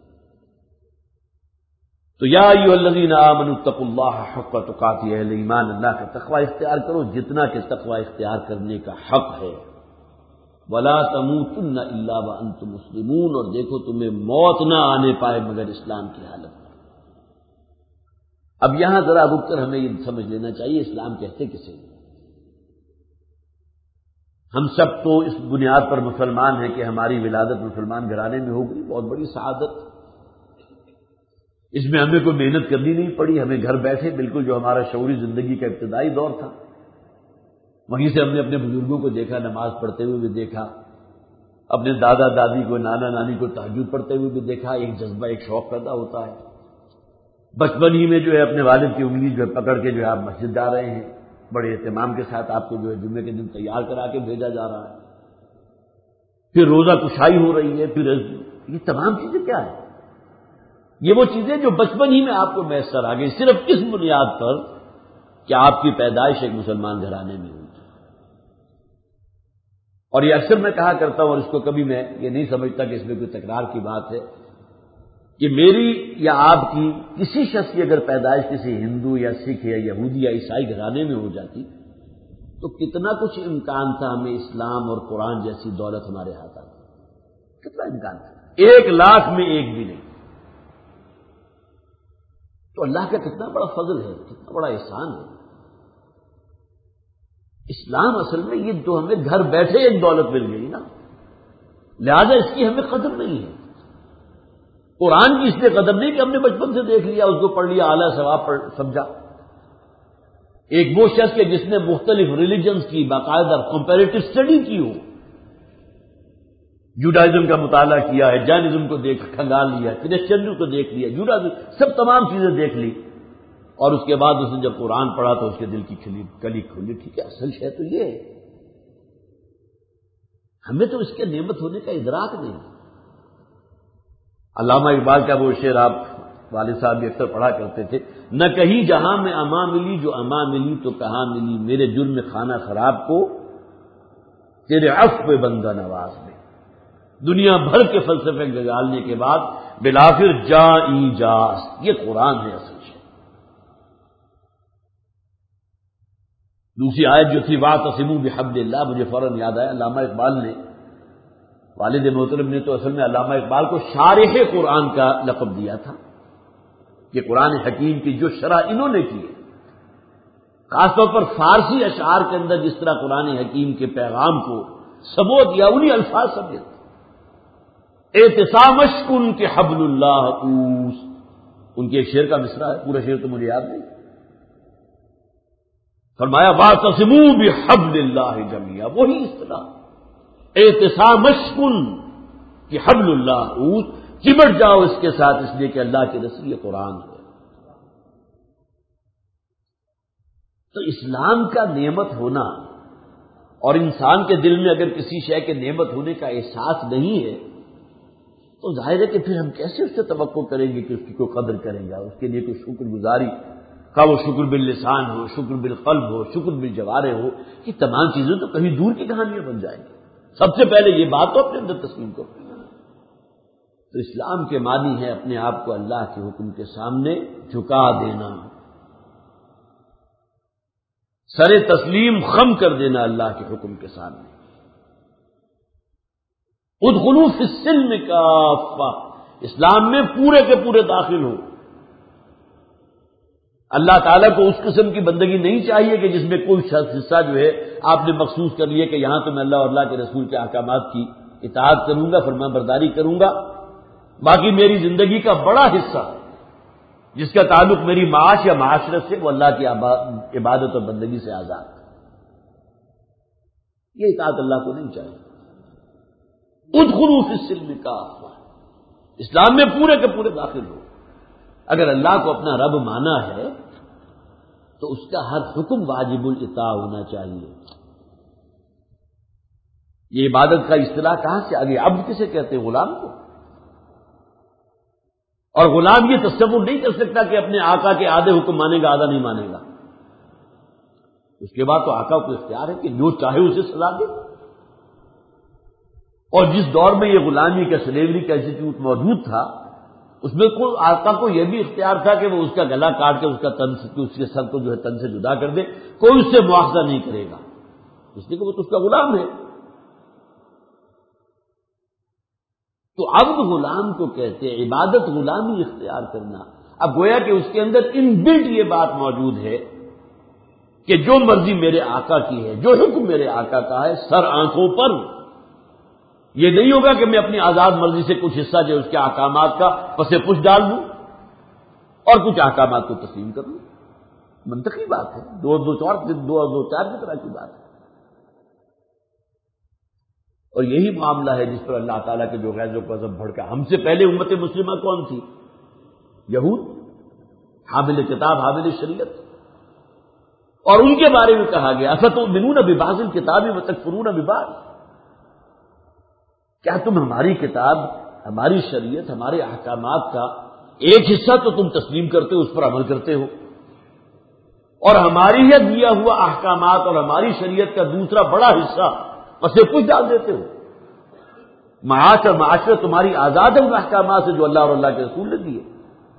[SPEAKER 2] تو یا ایھا الذین آمنوا اتقوا اللہ حق تقاتہ، اہل ایمان اللہ کا تقوی اختیار کرو جتنا کہ تقوی اختیار کرنے کا حق ہے. ولا تموتن الا وانتم مسلمون، اور دیکھو تمہیں موت نہ آنے پائے مگر اسلام کی حالت میں. اب یہاں ذرا رک کر ہمیں یہ سمجھ لینا چاہیے اسلام کہتے کسے. ہم سب تو اس بنیاد پر مسلمان ہیں کہ ہماری ولادت مسلمان گھرانے میں ہو گئی، بہت بڑی سعادت. اس میں ہمیں کوئی محنت کرنی نہیں پڑی، ہمیں گھر بیٹھے بالکل جو ہمارا شعوری زندگی کا ابتدائی دور تھا وہیں سے ہم نے اپنے بزرگوں کو دیکھا نماز پڑھتے ہوئے بھی دیکھا، اپنے دادا دادی کو نانا نانی کو تہجد پڑھتے ہوئے بھی دیکھا. ایک جذبہ ایک شوق پیدا ہوتا ہے. بچپن ہی میں جو ہے اپنے والد کی انگلی جو ہے پکڑ کے جو ہے آپ مسجد جا رہے ہیں، بڑے اہتمام کے ساتھ آپ کو جو ہے جمعے کے دن تیار کرا کے بھیجا جا رہا ہے. پھر روزہ کشائی ہو رہی ہے، پھر یہ تمام چیزیں کیا ہیں؟ یہ وہ چیزیں جو بچپن ہی میں آپ کو میسر آ گئی، صرف اس بنیاد پر کہ آپ کی پیدائش ایک مسلمان گھرانے میں ہوئی. اور یہ اکثر میں کہا کرتا ہوں، اور اس کو کبھی میں یہ نہیں سمجھتا کہ اس میں کوئی تکرار کی بات ہے، کہ میری یا آپ کی کسی شخص کی اگر پیدائش کسی ہندو یا سکھ یا یہودی یا عیسائی گھرانے میں ہو جاتی تو کتنا کچھ امکان تھا ہمیں اسلام اور قرآن جیسی دولت ہمارے ہاتھ آتی. کتنا امکان تھا، 1,00,000 میں ایک بھی نہیں. تو اللہ کا کتنا بڑا فضل ہے، کتنا بڑا احسان ہے. اسلام اصل میں یہ جو ہمیں گھر بیٹھے ایک دولت مل گئی نا، لہذا اس کی ہمیں قدر نہیں ہے. قرآن کی اس لیے قدر نہیں کہ ہم نے بچپن سے دیکھ لیا، اس کو پڑھ لیا، اعلیٰ ثواب سمجھا. ایک وہ شخص کے جس نے مختلف ریلیجنز کی باقاعدہ کمپیریٹو اسٹڈی کی ہو، جوڈائزم کا مطالعہ کیا ہے، جینزم کو دیکھ کھنگال لیا، کرسچنزم کو دیکھ لیا، جوڈائزم سب تمام چیزیں دیکھ لی، اور اس کے بعد اس نے جب قرآن پڑھا تو اس کے دل کی کلی کھلی. ٹھیک ہے، اصل شے تو یہ ہے، ہمیں تو اس کے نعمت ہونے کا ادراک نہیں. علامہ اقبال کا وہ شعر آپ والد صاحب بھی اکثر پڑھا کرتے تھے، نہ کہیں جہاں میں اماں ملی، جو اماں ملی تو کہاں ملی، میرے جرم خانہ خراب کو تیرے عفو بندہ نواز میں. دنیا بھر کے فلسفے گزارنے کے بعد بلاخر جا ایجاز، یہ قرآن ہے اصل شے. دوسری آیت جو تھی واعتصموا بحبل اللہ، مجھے فوراً یاد آیا، علامہ اقبال نے، والد محترم نے تو اصل میں علامہ اقبال کو شارح قرآن کا لقب دیا تھا کہ قرآن حکیم کی جو شرح انہوں نے کی ہے، خاص طور پر فارسی اشعار کے اندر جس طرح قرآن حکیم کے پیغام کو سبو دیا، انہی الفاظ سمجھے. اعتصامش کن کے حبل اللہ اوس، ان کے ایک شعر کا مصرع ہے، پورا شعر تو مجھے یاد نہیں. فرمایا واعتصموا بحبل اللہ جمیعا، وہی اصطلاح اعتصامش کن کہ حبل اللہ اوس، چمٹ جاؤ اس کے ساتھ، اس لیے کہ اللہ کی رسی یہ قرآن ہے. تو اسلام کا نعمت ہونا اور انسان کے دل میں اگر کسی شے کے نعمت ہونے کا احساس نہیں ہے تو ظاہر ہے کہ پھر ہم کیسے اس سے توقع کریں گے کہ اس کی کوئی قدر کریں گا، اس کے لیے کوئی شکر گزاری، کا وہ شکر باللسان ہو، شکر بالقلب ہو، شکر بالجوارح ہو، یہ تمام چیزیں تو کہیں دور کی کہانیاں بن جائیں گی۔ سب سے پہلے یہ بات تو اپنے اندر تسلیم کرو۔ تو اسلام کے معنی ہے اپنے آپ کو اللہ کے حکم کے سامنے جھکا دینا، سر تسلیم خم کر دینا اللہ کے حکم کے سامنے۔ ادخلوا فی السلم کافہ، اسلام میں پورے کے پورے داخل ہو۔ اللہ تعالیٰ کو اس قسم کی بندگی نہیں چاہیے کہ جس میں کوئی حصہ جو ہے آپ نے مخصوص کر لیا کہ یہاں تو میں اللہ اور اللہ کے رسول کے احکامات کی اطاعت کروں گا، فرمان برداری کروں گا، باقی میری زندگی کا بڑا حصہ جس کا تعلق میری معاش یا معاشرت سے وہ اللہ کی عبادت اور بندگی سے آزاد ہے۔ یہ اطاعت اللہ کو نہیں چاہیے۔ ادخلوا فی السلم کافہ، اسلام میں پورے کے پورے داخل ہو۔ اگر اللہ کو اپنا رب مانا ہے تو اس کا ہر حکم واجب الاطاع ہونا چاہیے۔ یہ عبادت کا اصطلاح کہاں سے آگے؟ عبد کسے کہتے ہیں؟ غلام کو۔ اور غلام یہ تصور نہیں کر سکتا کہ اپنے آقا کے آدھے حکم مانے گا، آدھا نہیں مانے گا۔ اس کے بعد تو آقا کو اختیار ہے کہ جو چاہے اسے سزا دے۔ اور جس دور میں یہ غلامی کا سلیوری کا انسٹیٹیوٹ موجود تھا اس میں کوئی آقا کو یہ بھی اختیار تھا کہ وہ اس کا گلا کاٹ کے اس کا تن سے، اس کے سر کو جو ہے تن سے جدا کر دے، کوئی اس سے مواخذہ نہیں کرے گا، اس لیے کہ وہ تو اس کا غلام ہے۔ تو عبد غلام کو کہتے ہیں، عبادت غلامی اختیار کرنا۔ اب گویا کہ اس کے اندر ان بلٹ یہ بات موجود ہے کہ جو مرضی میرے آقا کی ہے، جو حکم میرے آقا کا ہے، سر آنکھوں پر۔ یہ نہیں ہوگا کہ میں اپنی آزاد مرضی سے کچھ حصہ جو اس کے احکامات کا پس پش ڈال دوں اور کچھ احکامات کو تسلیم کر لوں۔ منطقی بات ہے، دو اور دو چار کی طرح کی بات ہے۔ اور یہی معاملہ ہے جس پر اللہ تعالیٰ کے جو غیظ و غضب بھڑکا۔ ہم سے پہلے امت مسلمہ کون تھی؟ یہود، حامل کتاب، حامل شریعت، اور ان کے بارے میں کہا گیا افتؤمنون ببعض الکتاب وتکفرون ببعض، کیا تم ہماری کتاب، ہماری شریعت، ہمارے احکامات کا ایک حصہ تو تم تسلیم کرتے ہو، اس پر عمل کرتے ہو، اور ہماری ہی دیا ہوا احکامات اور ہماری شریعت کا دوسرا بڑا حصہ پسے پش ڈال دیتے ہو؟ معاش اور معاشرت تمہاری آزاد ہے ان احکامات سے جو اللہ اور اللہ کے رسول نے دیے۔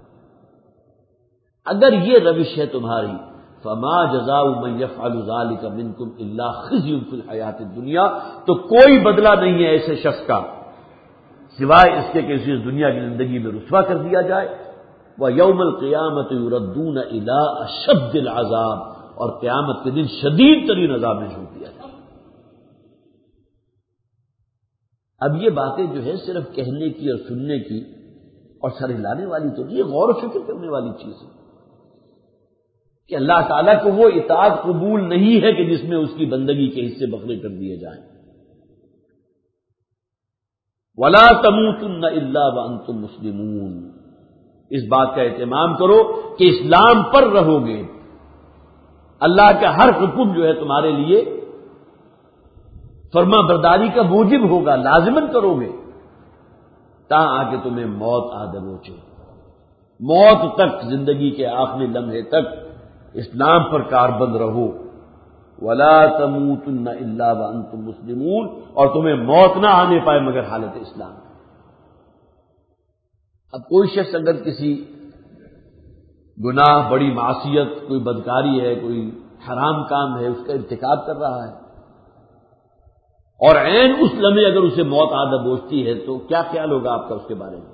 [SPEAKER 2] اگر یہ روش ہے تمہاری، فما جزاء من يفعل ذلك منكم الا خزي في الحیات الدنیا، تو کوئی بدلہ نہیں ہے ایسے شخص کا سوائے اس کے کہ اسے اس دنیا کی زندگی میں رسوا کر دیا جائے، وَيَوْمَ الْقِيَامَةِ يُرَدُّونَ إِلَىٰ أَشَدِّ الْعَذَابِ، اور قیامت کے دن شدید ترین عذاب میں جھونک دیا جائے۔ اب یہ باتیں جو ہے صرف کہنے کی اور سننے کی اور سر ہلانے والی تو نہیں، یہ غور و فکر کرنے والی چیز ہے کہ اللہ تعالیٰ کو وہ اطاعت قبول نہیں ہے کہ جس میں اس کی بندگی کے حصے بکھرے کر دیے جائیں۔ وَلَا تَمُوتُنَّ إِلَّا وَأَنتُم مُّسْلِمُونَ، اس بات کا اہتمام کرو کہ اسلام پر رہو گے، اللہ کا ہر حکم جو ہے تمہارے لیے فرما برداری کا موجب ہوگا، لازمن کرو گے تا آ کے تمہیں موت آ دبوچے۔ موت تک، زندگی کے آخری لمحے تک اسلام پر کاربند رہو۔ وَلَا تَمُوتُنَّ إِلَّا وَأَنتُم مُّسْلِمُونَ، اور تمہیں موت نہ آنے پائے مگر حالت اسلام۔ اب کوئی شخص اگر کسی گناہ، بڑی معصیت، کوئی بدکاری ہے، کوئی حرام کام ہے، اس کا ارتکاب کر رہا ہے اور عین اس لمحے اگر اسے موت آ دبوچتی ہے تو کیا خیال ہوگا آپ کا اس کے بارے میں؟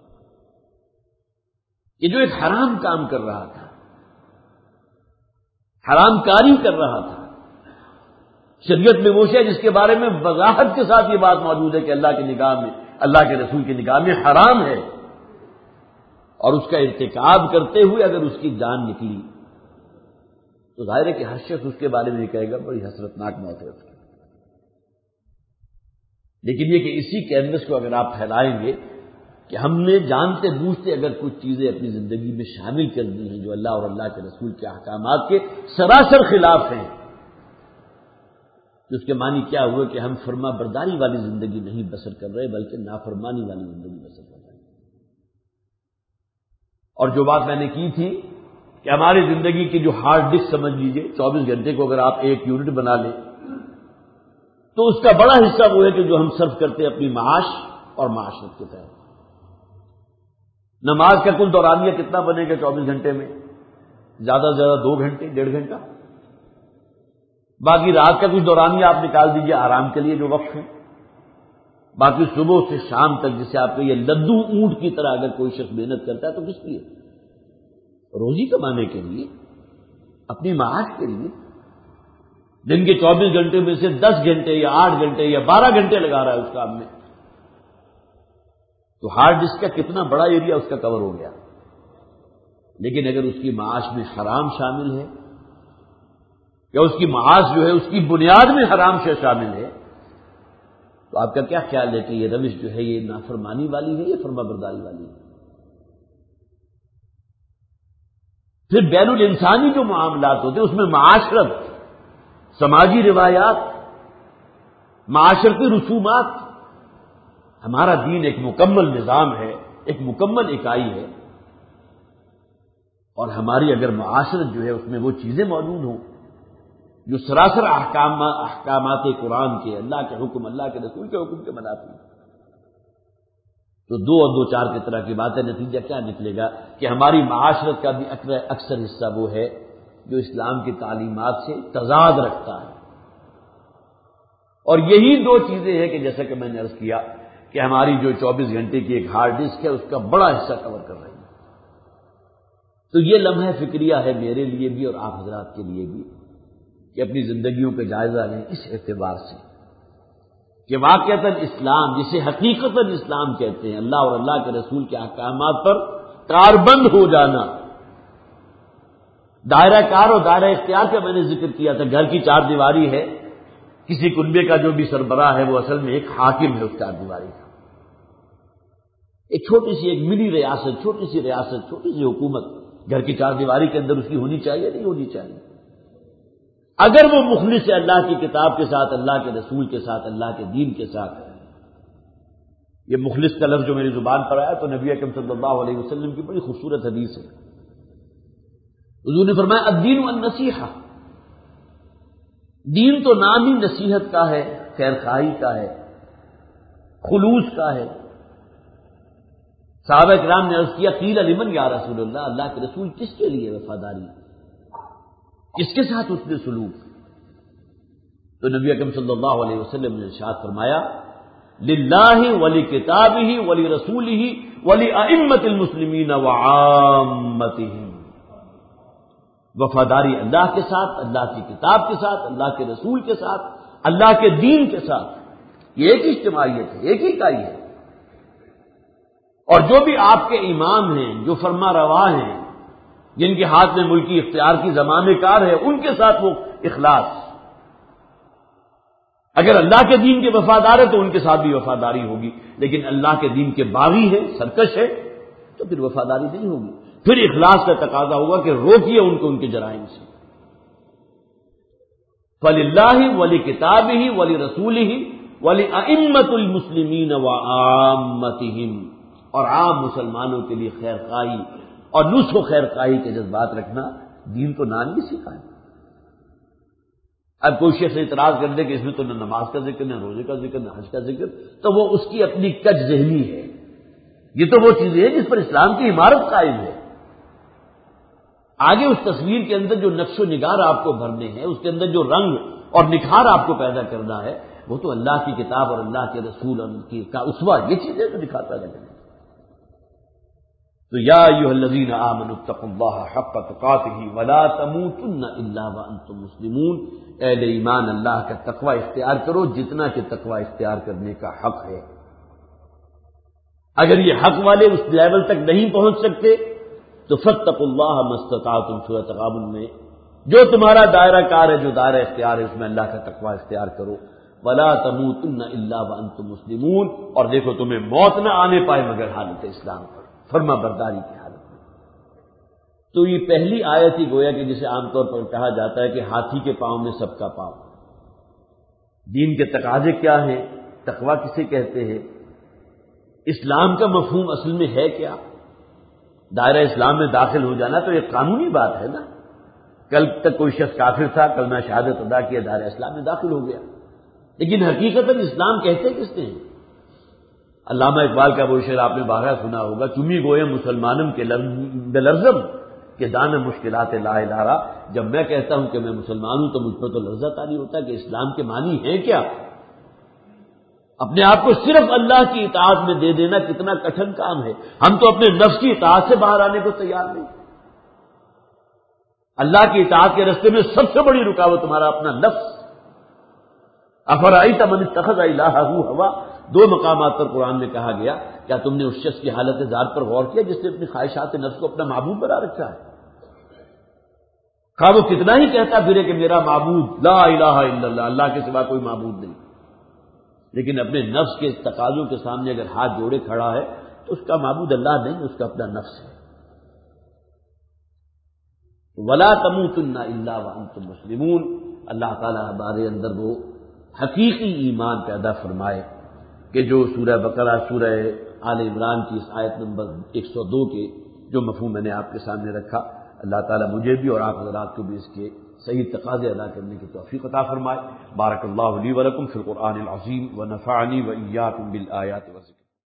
[SPEAKER 2] کہ جو ایک حرام کام کر رہا تھا، حرام کاری کر رہا تھا، شریعت میں وہ شے جس کے بارے میں وضاحت کے ساتھ یہ بات موجود ہے کہ اللہ کی نگاہ میں، اللہ کے رسول کی نگاہ میں حرام ہے، اور اس کا ارتکاب کرتے ہوئے اگر اس کی جان نکلی تو ظاہر ہے کہ ہر شخص اس کے بارے میں یہ کہے گا بڑی حسرتناک موت ہے اس کی۔ لیکن یہ کہ اسی کینوس کو اگر آپ پھیلائیں گے کہ ہم نے جانتے بوجھتے اگر کچھ چیزیں اپنی زندگی میں شامل کر دی ہیں جو اللہ اور اللہ کے رسول کے احکامات کے سراسر خلاف ہیں، تو اس کے معنی کیا ہوئے کہ ہم فرما برداری والی زندگی نہیں بسر کر رہے بلکہ نافرمانی والی زندگی بسر کر رہے ہیں۔ اور جو بات میں نے کی تھی کہ ہماری زندگی کی جو ہارڈ ڈسک سمجھ لیجیے 24 گھنٹے کو اگر آپ ایک یونٹ بنا لیں تو اس کا بڑا حصہ وہ ہے کہ جو ہم صرف کرتے ہیں اپنی معاش اور معاشرت کے تحت۔ نماز کا کل دورانیہ کتنا بنے گا 24 گھنٹے میں؟ زیادہ سے زیادہ 2 گھنٹے 1.5 گھنٹہ۔ باقی رات کا کچھ دورانیہ آپ نکال دیجیے آرام کے لیے جو وقت ہے، باقی صبح سے شام تک جسے آپ کو یہ لدو اونٹ کی طرح اگر کوئی شخص محنت کرتا ہے تو کس لیے؟ روزی کمانے کے لیے، اپنی معاش کے لیے۔ دن کے 24 گھنٹے میں سے 10 گھنٹے یا 8 گھنٹے یا 12 گھنٹے لگا رہا ہے اس کام میں، تو ہارڈ ڈسک کا کتنا بڑا ایریا اس کا کور ہو گیا۔ لیکن اگر اس کی معاش میں حرام شامل ہے یا اس کی معاش جو ہے اس کی بنیاد میں حرام شے شامل ہے تو آپ کا کیا خیال ہے کہ یہ روش جو ہے یہ نافرمانی والی ہے یا فرما برداری والی ہے؟ پھر بین الانسانی جو معاملات ہوتے ہیں اس میں معاشرت، سماجی روایات، معاشرتی رسومات، ہمارا دین ایک مکمل نظام ہے، ایک مکمل اکائی ہے، اور ہماری اگر معاشرت جو ہے اس میں وہ چیزیں موجود ہوں جو سراسر احکامات قرآن کے، اللہ کے حکم، اللہ کے رسول کے حکم کے منافی ہیں، تو 2 اور 2 4 کی طرح کی باتیں، نتیجہ کیا نکلے گا کہ ہماری معاشرت کا بھی اکثر حصہ وہ ہے جو اسلام کی تعلیمات سے تضاد رکھتا ہے۔ اور یہی 2 چیزیں ہیں کہ جیسا کہ میں نے عرض کیا کہ ہماری جو 24 گھنٹے کی ایک ہارڈ ڈسک ہے اس کا بڑا حصہ کور کر رہی ہے۔ تو یہ لمحہ فکریہ ہے میرے لیے بھی اور آپ حضرات کے لیے بھی کہ اپنی زندگیوں کا جائزہ لیں اس اعتبار سے کہ واقعتاً اسلام، جسے حقیقتاً اسلام کہتے ہیں، اللہ اور اللہ کے رسول کے احکامات پر کاربند ہو جانا۔ دائرہ کار اور دائرہ اختیار کا میں نے ذکر کیا تھا، گھر کی 4 دیواری ہے، کسی کنبے کا جو بھی سربراہ ہے وہ اصل میں ایک حاکم ہے اس 4 دیواری کا، ایک چھوٹی سی ایک منی ریاست، چھوٹی سی حکومت گھر کی 4 دیواری کے اندر اس کی ہونی چاہیے نہیں ہونی چاہیے؟ اگر وہ مخلص ہے اللہ کی کتاب کے ساتھ، اللہ کے رسول کے ساتھ، اللہ کے دین کے ساتھ۔ یہ مخلص کا لفظ جو میری زبان پر آیا تو نبی اکرم صلی اللہ علیہ وسلم کی بڑی خوبصورت حدیث ہے۔ حضور نے فرمایا الدین والنصیحہ، دین تو نام ہی نصیحت کا ہے، خیر خواہی کا ہے، خلوص کا ہے۔ صحابہ کرام نے عرض کیا قیل لمن یا رسول اللہ، اللہ کے رسول کس کے لیے وفاداری، کس کے ساتھ اس نے سلوک؟ تو نبی اکرم صلی اللہ علیہ وسلم نے ارشاد فرمایا للہ ولکتابہ ولرسولہ ولائمۃ المسلمین وعامتہم، وفاداری اللہ کے ساتھ، اللہ کی کتاب کے ساتھ، اللہ کے رسول کے ساتھ، اللہ کے دین کے ساتھ۔ یہ ایک اجتماعیت ہے، ایک ہی اکائی ہے۔ اور جو بھی آپ کے امام ہیں، جو فرما روا ہیں، جن کے ہاتھ میں ملکی اختیار کی زمانہ کار ہے، ان کے ساتھ وہ اخلاص۔ اگر اللہ کے دین کے وفادار ہے تو ان کے ساتھ بھی وفاداری ہوگی، لیکن اللہ کے دین کے باغی ہے، سرکش ہے، تو پھر وفاداری نہیں ہوگی۔ پھر اخلاص کا تقاضا ہوگا کہ روکیے ان کو ان کے جرائم سے۔ فَلِلَّهِ وَلِكِتَابِهِ وَلِرَسُولِهِ وَلِأَئِمَّةِ الْمُسْلِمِينَ وَعَامَّتِهِمْ، اور عام مسلمانوں کے لیے خیر خواہی اور نصح و خیر خواہی کے جذبات رکھنا دین تو نام ہی سکھائے۔ اب کوئی شخص اعتراض کر دے کہ اس میں تو نہ نماز کا ذکر، نہ روزے کا ذکر، نہ حج کا ذکر، تو وہ اس کی اپنی کج ذہنی ہے۔ یہ تو وہ چیزیں ہیں جس پر اسلام کی عمارت قائم ہے۔ آگے اس تصویر کے اندر جو نقش و نگار آپ کو بھرنے ہیں، اس کے اندر جو رنگ اور نکھار آپ کو پیدا کرنا ہے، وہ تو اللہ کی کتاب اور اللہ کے رسول اور کا اسوہ، یہ چیزیں تو دکھاتا رہے۔ تو یا ایھا الذین آمنوا اتقوا اللہ حق تقاتہ ولا تموتن الا وانتم مسلمون، اہل ایمان اللہ کا تقوی اختیار کرو جتنا کہ تقوی اختیار کرنے کا حق ہے۔ اگر یہ حق والے اس لیول تک نہیں پہنچ سکتے تو فاتقوا اللہ ما استطعتم، سورۃ تغابن میں جو تمہارا دائرہ کار ہے، جو دائرہ اختیار ہے، اس میں اللہ کا تقوی اختیار کرو۔ ولا تموتن الا وانتم مسلمون، اور دیکھو تمہیں موت نہ آنے پائے مگر حالت اسلام پر، فرما برداری کی حالت میں۔ تو یہ پہلی آیت ہی گویا کہ جسے عام طور پر کہا جاتا ہے کہ ہاتھی کے پاؤں میں سب کا پاؤں، دین کے تقاضے کیا ہیں، تقویٰ کسے کہتے ہیں، اسلام کا مفہوم اصل میں ہے کیا؟ دائرہ اسلام میں داخل ہو جانا تو ایک قانونی بات ہے نا. کل تک کوئی شخص کافر تھا، کلمہ شہادت ادا کیا، دائرہ اسلام میں داخل ہو گیا. لیکن حقیقت اسلام کہتے کس نے ہیں؟ علامہ اقبال کا وہ شعر آپ نے بارہا سنا ہوگا، چمی گوئے مسلمانم کے بلرزم کہ دانا مشکلات لا الہ. جب میں کہتا ہوں کہ میں مسلمان ہوں تو مجھ پر تو لرزہ طاری ہوتا ہے کہ اسلام کے معنی ہیں کیا. اپنے آپ کو صرف اللہ کی اطاعت میں دے دینا کتنا کٹھن کام ہے. ہم تو اپنے نفس کی اطاعت سے باہر آنے کو تیار نہیں. اللہ کی اطاعت کے راستے میں سب سے بڑی رکاوٹ تمہارا اپنا نفس. افرأیت من اتخذ الہہ ہوا، دو مقامات پر قرآن میں کہا گیا، کیا تم نے اس شخص کی حالت ذات پر غور کیا جس نے اپنی خواہشات نفس کو اپنا معبود بنا رکھا ہے؟ خواہ وہ کتنا ہی کہتا پھرے کہ میرا معبود لا الہ الا اللہ، اللہ کے سوا کوئی معبود نہیں، لیکن اپنے نفس کے تقاضوں کے سامنے اگر ہاتھ جوڑے کھڑا ہے تو اس کا معبود اللہ نہیں، اس کا اپنا نفس ہے. ولا تموتن الا وانتم مسلمون. اللہ تعالیٰ ہمارے اندر وہ حقیقی ایمان پیدا فرمائے کہ جو سورہ بقرہ، سورہ آل عمران کی اس آیت نمبر 102 کے جو مفہوم میں نے آپ کے سامنے رکھا، اللہ تعالیٰ مجھے بھی اور آپ حضرات کو بھی اس کے صحیح تقاضے ادا کرنے کی توفیق عطا فرمائے. بارک اللہ لی ولکم فی القرآن العظیم ونفعنی وإیاکم بالآیات والذکر.